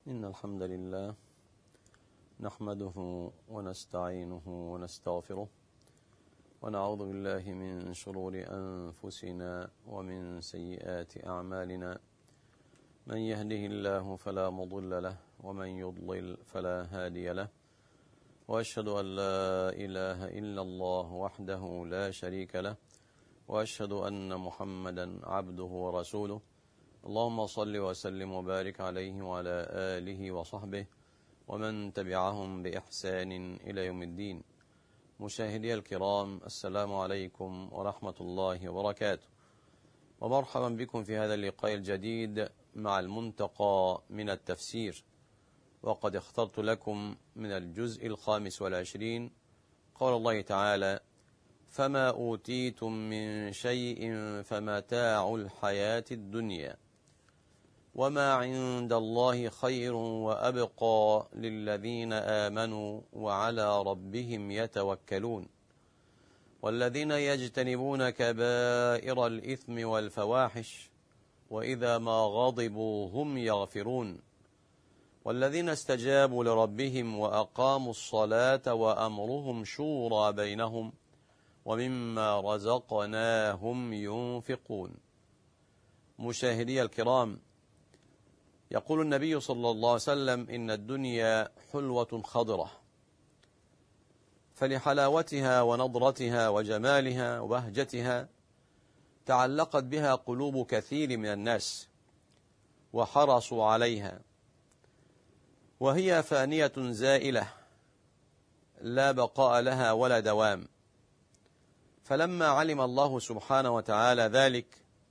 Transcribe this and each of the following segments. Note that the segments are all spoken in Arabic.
إن الحمد لله نحمده ونستعينه ونستغفره ونعوذ بالله من شرور أنفسنا ومن سيئات أعمالنا. من يهده الله فلا مضل له ومن يضلل فلا هادي له، وأشهد أن لا إله إلا الله وحده لا شريك له، وأشهد أن محمدا عبده ورسوله. اللهم صل وسلم وبارك عليه وعلى آله وصحبه ومن تبعهم بإحسان إلى يوم الدين. مشاهدي الكرام، السلام عليكم ورحمة الله وبركاته، ومرحبا بكم في هذا اللقاء الجديد مع المنتقى من التفسير. وقد اخترت لكم من الجزء 25 قول الله تعالى: فما أوتيتم من شيء فمتاع الحياة الدنيا وما عند الله خير وأبقى للذين آمنوا وعلى ربهم يتوكلون والذين يجتنبون كبائر الإثم والفواحش وإذا ما غضبوا هم يغفرون والذين استجابوا لربهم وأقاموا الصلاة وأمرهم شورى بينهم ومما رزقناهم ينفقون. مشاهدي الكرام، يقول النبي صلى الله عليه وسلم: إن الدنيا حلوة خضرة، فلحلاوتها ونضرتها وجمالها وبهجتها تعلقت بها قلوب كثير من الناس وحرصوا عليها، وهي فانية زائلة لا بقاء لها ولا دوام. فلما علم الله سبحانه وتعالى ذلك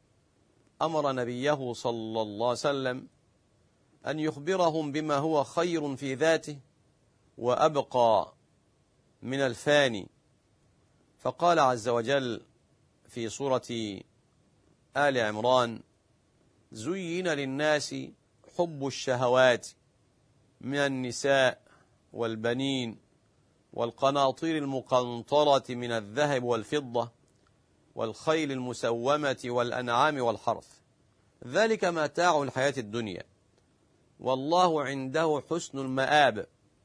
أمر نبيه صلى الله عليه وسلم أن يخبرهم بما هو خير في ذاته وأبقى من الفاني، فقال عز وجل في سورة آل عمران: زين للناس حب الشهوات من النساء والبنين والقناطير المقنطرة من الذهب والفضة والخيل المسومة والأنعام والحرث، ذلك متاع الحياة الدنيا والله عنده حسن المآب.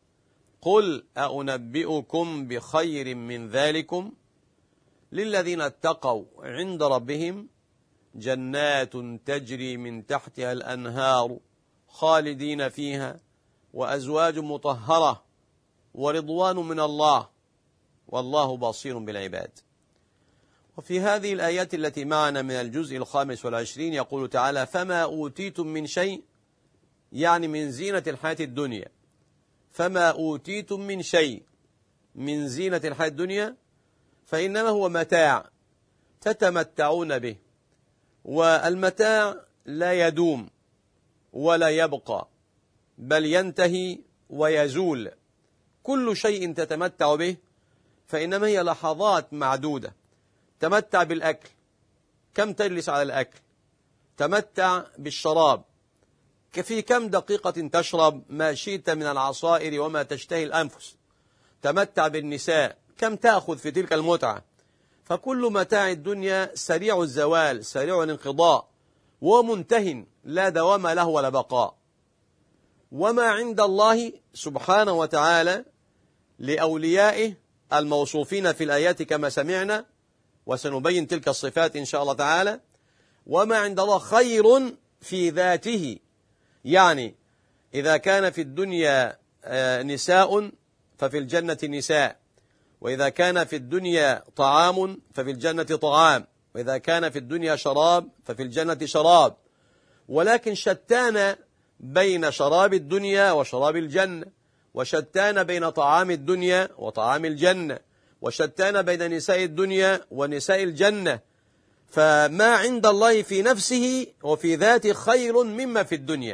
قل أنبئكم بخير من ذلكم للذين اتقوا عند ربهم جنات تجري من تحتها الأنهار خالدين فيها وأزواج مطهرة ورضوان من الله والله بصير بالعباد. وفي هذه الآيات التي معنا من الجزء 25 يقول تعالى: فما أوتيتم من شيء، يعني من زينة الحياة الدنيا. فما أوتيتم من شيء من زينة الحياة الدنيا فإنما هو متاع تتمتعون به، والمتاع لا يدوم ولا يبقى بل ينتهي ويزول. كل شيء تتمتع به فإنما هي لحظات معدودة. تمتع بالأكل، كم تجلس على الأكل؟ تمتع بالشراب، في كم دقيقة تشرب ما شئت من العصائر وما تشتهي الأنفس؟ تمتع بالنساء، كم تأخذ في تلك المتعة؟ فكل متاع الدنيا سريع الزوال سريع الانقضاء ومنتهٍ لا دوام له ولا بقاء. وما عند الله سبحانه وتعالى لأوليائه الموصوفين في الآيات كما سمعنا، وسنبين تلك الصفات إن شاء الله تعالى. وما عند الله خير في ذاته، يعني إذا كان في الدنيا نساء ففي الجنة نساء، وإذا كان في الدنيا طعام ففي الجنة طعام، وإذا كان في الدنيا شراب ففي الجنة شراب، ولكن شتان بين شراب الدنيا وشراب الجنة، وشتان بين طعام الدنيا وطعام الجنة، وشتان بين نساء الدنيا ونساء الجنة. فما عند الله في نفسه وفي ذاته خير مما في الدنيا.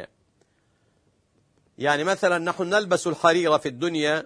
يعني مثلا نحن نلبس الحرير في الدنيا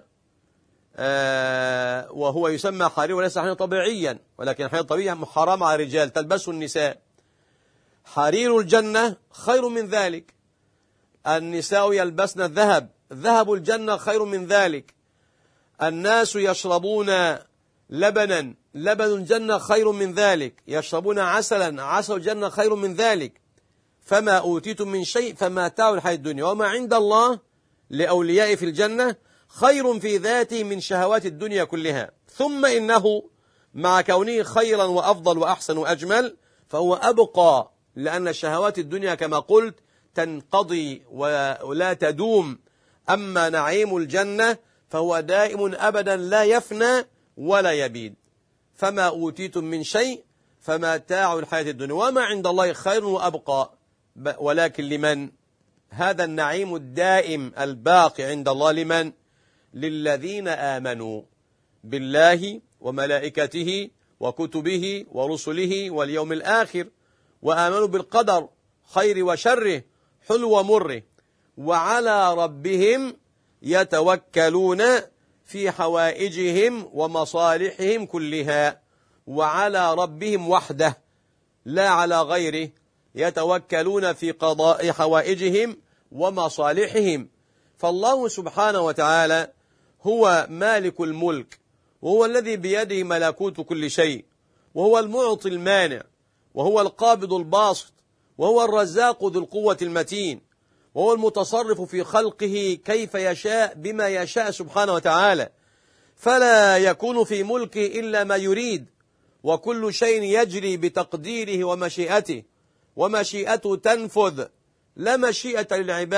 وهو يسمى حرير وليس حرير طبيعيا، ولكن حرير طبيعي محرم على الرجال تلبسه النساء. حرير الجنة خير من ذلك. النساء يلبسن الذهب، ذهب الجنة خير من ذلك. الناس يشربون لبنا، لبن الجنة خير من ذلك. يشربون عسلا، عسل الجنة خير من ذلك. فما أوتيتم من شيء فمتاع الحياة الدنيا وما عند الله لأوليائه في الجنة خير في ذاته من شهوات الدنيا كلها. ثم إنه مع كونه خيرا وأفضل وأحسن وأجمل فهو أبقى، لأن شهوات الدنيا كما قلت تنقضي ولا تدوم، أما نعيم الجنة فهو دائم أبدا لا يفنى ولا يبيد. فما أوتيتم من شيء فمتاع الحياة الدنيا وما عند الله خير وأبقى، ولكن لمن؟ هذا النعيم الدائم الباقي عند الله لمن؟ للذين آمنوا بالله وملائكته وكتبه ورسله واليوم الآخر، وآمنوا بالقدر خير وشره حلو ومره، وعلى ربهم يتوكلون في حوائجهم ومصالحهم كلها. وعلى ربهم وحده لا على غيره يتوكلون في قضاء حوائجهم ومصالحهم. فالله سبحانه وتعالى هو مالك الملك، وهو الذي بيده ملكوت كل شيء، وهو المعطي المانع، وهو القابض الباسط، وهو الرزاق ذو القوة المتين، وهو المتصرف في خلقه كيف يشاء بما يشاء سبحانه وتعالى، فلا يكون في ملكه إلا ما يريد، وكل شيء يجري بتقديره ومشيئته، ومشيئته تنفذ. لا مشيئة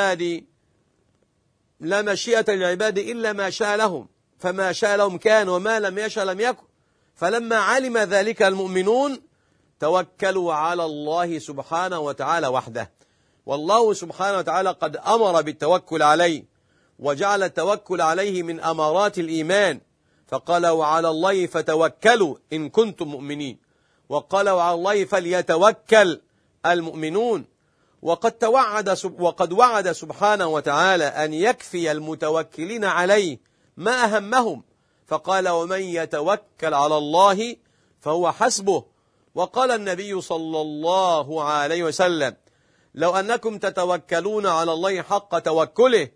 للعباد إلا ما شاء لهم، فما شاء لهم كان وما لم يشاء لم يكن. فلما علم ذلك المؤمنون توكلوا على الله سبحانه وتعالى وحده. والله سبحانه وتعالى قد أمر بالتوكل عليه، وجعل التوكل عليه من أمارات الإيمان، فقال وعلى الله فتوكلوا إن كنتم مؤمنين، وقال وعلى الله فليتوكل المؤمنون. وقد وعد سبحانه وتعالى أن يكفي المتوكلين عليه ما أهمهم، فقال ومن يتوكل على الله فهو حسبه. وقال النبي صلى الله عليه وسلم لو أنكم تتوكلون على الله حق توكله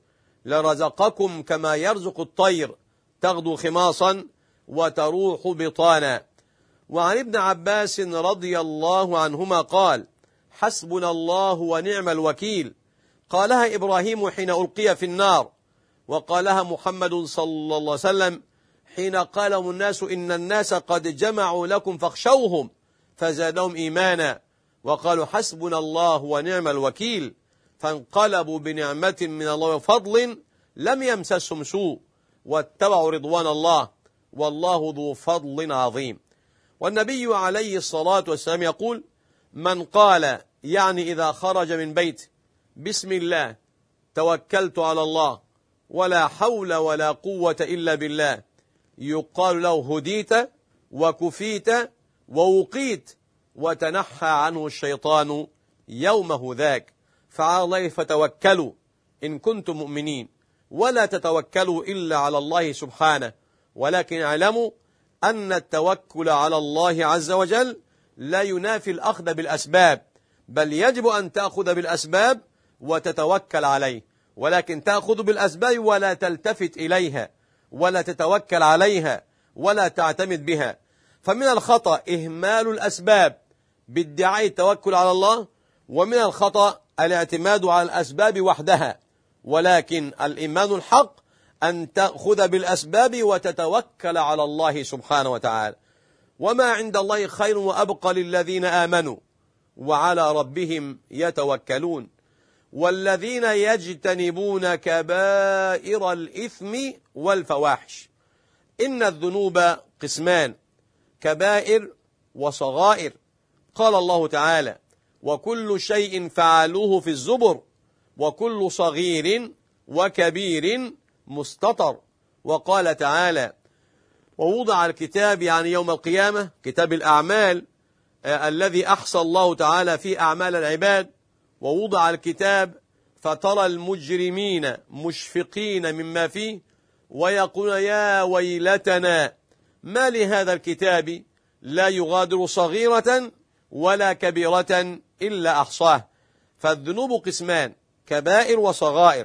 لرزقكم كما يرزق الطير تغدو خماصا وتروح بطانا. وعن ابن عباس رضي الله عنهما قال حسبنا الله ونعم الوكيل، قالها إبراهيم حين ألقي في النار، وقالها محمد صلى الله عليه وسلم حين قالهم الناس إن الناس قد جمعوا لكم فاخشوهم فزادهم إيمانا، وقالوا حسبنا الله ونعم الوكيل، فانقلبوا بنعمة من الله وفضل لم يمسسهم سوء واتبعوا رضوان الله والله ذو فضل عظيم. والنبي عليه الصلاة والسلام يقول من قال، يعني إذا خرج من بيت، بسم الله توكلت على الله ولا حول ولا قوة إلا بالله، يقال له هديت وكفيت ووقيت وتنحى عنه الشيطان يومه ذاك. فعلى الله فتوكلوا إن كنتم مؤمنين، ولا تتوكلوا إلا على الله سبحانه، ولكن اعلموا أن التوكل على الله عز وجل لا ينافي الأخذ بالأسباب، بل يجب أن تأخذ بالأسباب وتتوكل عليه، ولكن تأخذ بالأسباب ولا تلتفت إليها ولا تتوكل عليها ولا تعتمد بها. فمن الخطأ إهمال الأسباب بادعاء التوكل على الله، ومن الخطأ الاعتماد على الأسباب وحدها، ولكن الإيمان الحق أن تأخذ بالأسباب وتتوكل على الله سبحانه وتعالى. وما عند الله خير وأبقى للذين آمنوا وعلى ربهم يتوكلون. والذين يجتنبون كبائر الإثم والفواحش. إن الذنوب قسمان، كبائر وصغائر. قال الله تعالى وكل شيء فعلوه في الزبر وكل صغير وكبير مستطر. وقال تعالى ووضع الكتاب، يعني يوم القيامة كتاب الأعمال الذي أحصى الله تعالى في أعمال العباد، ووضع الكتاب فترى المجرمين مشفقين مما فيه ويقولون يا ويلتنا ما لهذا الكتاب لا يغادر صغيرة ولا كبيرة إلا أحصاه. فالذنوب قسمان، كبائر وصغائر.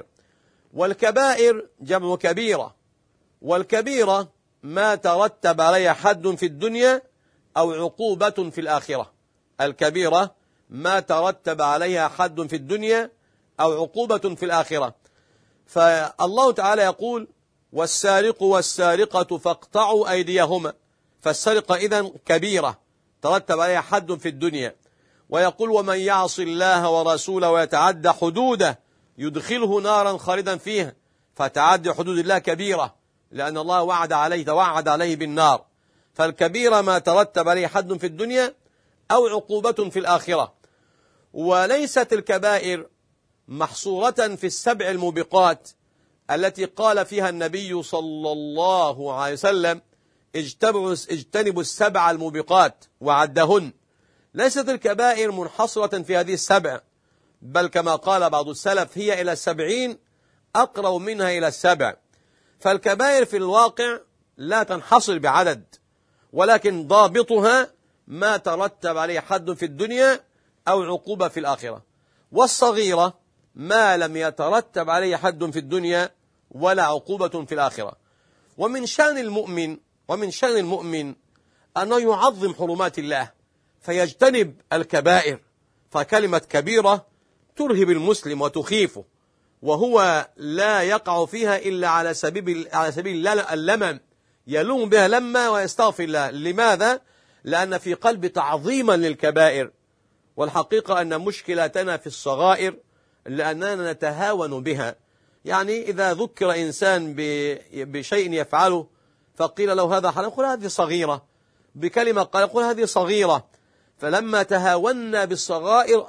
والكبائر جمع كبيرة، والكبيرة ما ترتب عليها حد في الدنيا أو عقوبة في الآخرة. الكبيرة ما ترتب عليها حد في الدنيا أو عقوبة في الآخرة. فالله تعالى يقول: والسارق والسارقة فاقطعوا أيديهما، فالسرقة إذن كبيرة ترتب عليها حد في الدنيا. ويقول: ومن يعص الله ورسوله ويتعدى حدوده يدخله نارا خالدا فيها، فتعدي حدود الله كبيرة، لأن الله توعد عليه بالنار. فالكبيرة ما ترتب عليه حد في الدنيا أو عقوبة في الآخرة. وليست الكبائر محصورة في السبع الموبقات التي قال فيها النبي صلى الله عليه وسلم: اجتنبوا السبع الموبقات وعدهن. ليست الكبائر منحصرة في هذه السبع، بل كما قال بعض السلف: هي إلى 70 أقرب منها إلى 7. فالكبائر في الواقع لا تنحصر بعدد، ولكن ضابطها ما ترتب عليه حد في الدنيا أو عقوبة في الآخرة. والصغيرة ما لم يترتب عليه حد في الدنيا ولا عقوبة في الآخرة. ومن شأن المؤمن أنه يعظم حرمات الله فيجتنب الكبائر، فكلمة كبيرة ترهب المسلم وتخيفه، وهو لا يقع فيها إلا على سبيل اللمم، يلوم بها لما ويستغفر الله. لماذا؟ لأن في قلب تعظيما للكبائر. والحقيقة أن مشكلتنا في الصغائر لأننا نتهاون بها. يعني إذا ذكر إنسان بشيء يفعله فقيل له هذا حرام، يقول هذه صغيرة. بكلمة قال يقول هذه صغيرة. فلما تهاونا بالصغائر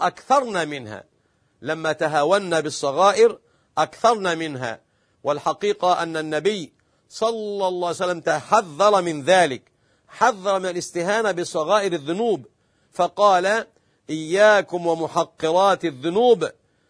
أكثرنا منها. والحقيقة أن النبي صلى الله عليه وسلم تحذر من ذلك، حذر من الاستهانة بصغائر الذنوب، فقال: إياكم ومحقرات الذنوب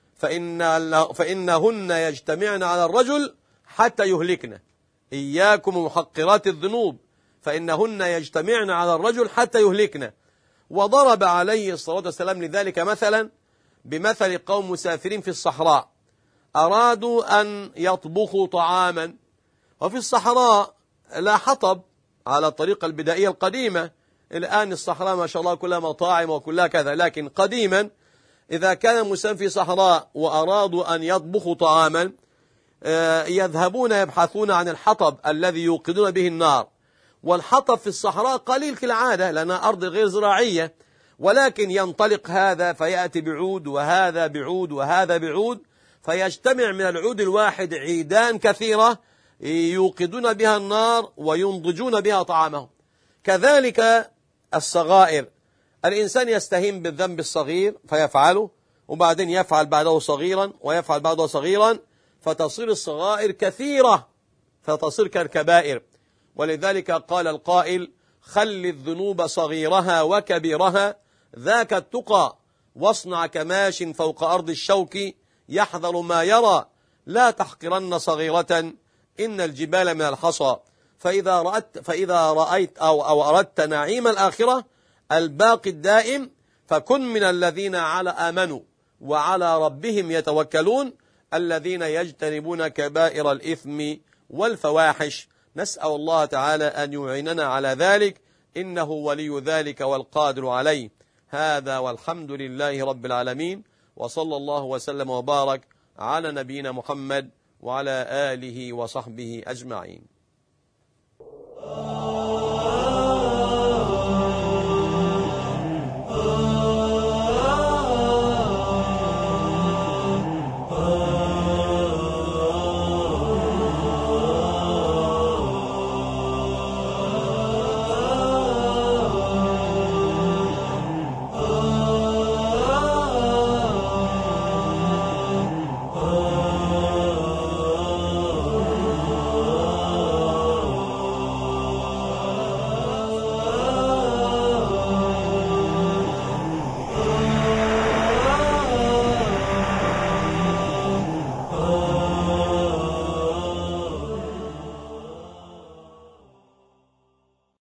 فإنهن يجتمعن على الرجل حتى يهلكن. إياكم ومحقرات الذنوب فإنهن يجتمعن على الرجل حتى يهلكن. وضرب عليه الصلاة والسلام لذلك مثلا بمثل قوم مسافرين في الصحراء أرادوا أن يطبخوا طعاما، وفي الصحراء لا حطب على الطريقة البدائية القديمة. الآن الصحراء ما شاء الله كلها مطاعم وكلها كذا، لكن قديما إذا كان مسافر في صحراء وأرادوا أن يطبخوا طعاما يذهبون يبحثون عن الحطب الذي يوقدون به النار. والحطب في الصحراء قليل كالعادة لأنها أرض غير زراعية، ولكن ينطلق هذا فيأتي بعود وهذا بعود وهذا بعود، فيجتمع من العود الواحد عيدان كثيرة يوقدون بها النار وينضجون بها طعامهم. كذلك الصغائر، الإنسان يستهين بالذنب الصغير فيفعله، وبعدين يفعل بعده صغيرا ويفعل بعده صغيرا، فتصير الصغائر كثيرة فتصير كالكبائر. ولذلك قال القائل: خل الذنوب صغيرها وكبيرها ذاك التقى، واصنع كماش فوق أرض الشوك يحذر ما يرى، لا تحقرن صغيرة إن الجبال من الحصى. فإذا رأيت أو أردت نعيم الآخرة الباقي الدائم فكن من الذين آمنوا وعلى ربهم يتوكلون الذين يجتنبون كبائر الإثم والفواحش. نسأل الله تعالى أن يعيننا على ذلك، إنه ولي ذلك والقادر عليه. هذا والحمد لله رب العالمين، وصلى الله وسلم وبارك على نبينا محمد وعلى آله وصحبه أجمعين.